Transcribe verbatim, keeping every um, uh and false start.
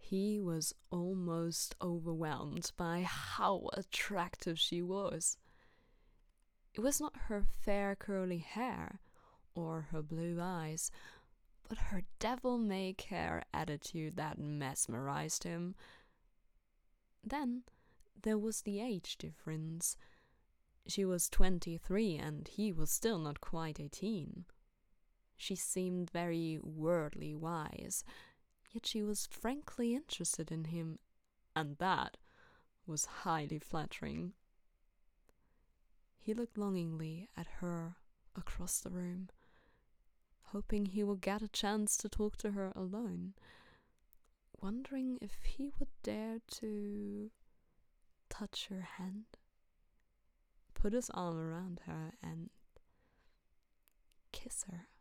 He was almost overwhelmed by how attractive she was. It was not her fair curly hair or her blue eyes, but her devil-may-care attitude that mesmerized him. Then there was the age difference. She was twenty-three and he was still not quite eighteen. She seemed very worldly wise, yet she was frankly interested in him, and that was highly flattering. He looked longingly at her across the room, hoping he would get a chance to talk to her alone, wondering if he would dare to touch her hand, put his arm around her and kiss her.